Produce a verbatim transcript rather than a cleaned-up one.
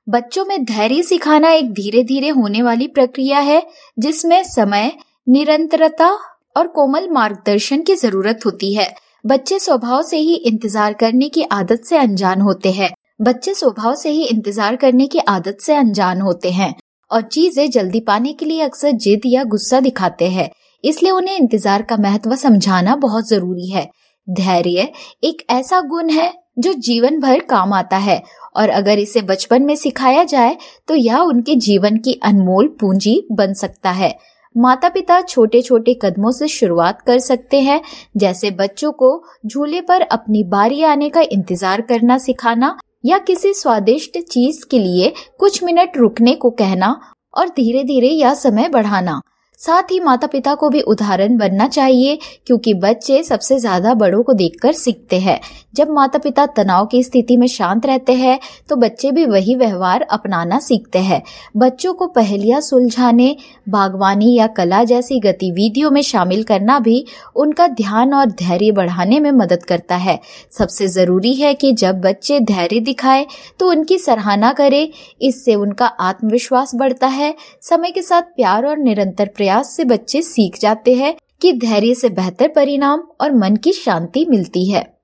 बच्चों में धैर्य सिखाना एक धीरे धीरे होने वाली प्रक्रिया है जिसमें समय, निरंतरता और कोमल मार्गदर्शन की जरूरत होती है। बच्चे स्वभाव से ही इंतजार करने की आदत से अनजान होते हैं बच्चे स्वभाव से ही इंतजार करने की आदत से अनजान होते हैं और चीजें जल्दी पाने के लिए अक्सर जिद या गुस्सा दिखाते हैं। इसलिए उन्हें इंतजार का महत्व समझाना बहुत जरूरी है। धैर्य एक ऐसा गुण है जो जीवन भर काम आता है और अगर इसे बचपन में सिखाया जाए तो यह उनके जीवन की अनमोल पूंजी बन सकता है। माता पिता छोटे छोटे कदमों से शुरुआत कर सकते हैं, जैसे बच्चों को झूले पर अपनी बारी आने का इंतजार करना सिखाना या किसी स्वादिष्ट चीज के लिए कुछ मिनट रुकने को कहना और धीरे धीरे यह समय बढ़ाना। साथ ही माता पिता को भी उदाहरण बनना चाहिए, क्योंकि बच्चे सबसे ज्यादा बड़ों को देखकर सीखते हैं। जब माता पिता तनाव की स्थिति में शांत रहते हैं तो बच्चे भी वही व्यवहार अपनाना सीखते हैं। बच्चों को पहेलियां सुलझाने, बागवानी या कला जैसी गतिविधियों में शामिल करना भी उनका ध्यान और धैर्य बढ़ाने में मदद करता है। सबसे जरूरी है कि जब बच्चे धैर्य दिखाए तो उनकी सराहना करें, इससे उनका आत्मविश्वास बढ़ता है। समय के साथ प्यार और निरंतर प्रयास से बच्चे सीख जाते हैं कि धैर्य से बेहतर परिणाम और मन की शांति मिलती है।